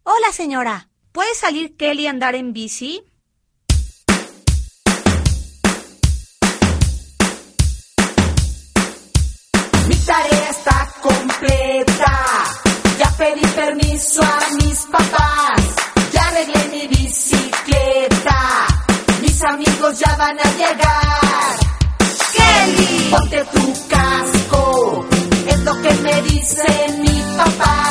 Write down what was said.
Hola, señora. ¿Puede salir Kelly a andar en bici? Mi tarea está completa. Ya pedí permiso a mis papás. Ya arreglé mi bicicleta. Mis amigos ya van a llegar. ¡Kelly! Ponte tu casco. Es lo que me dice mi papá.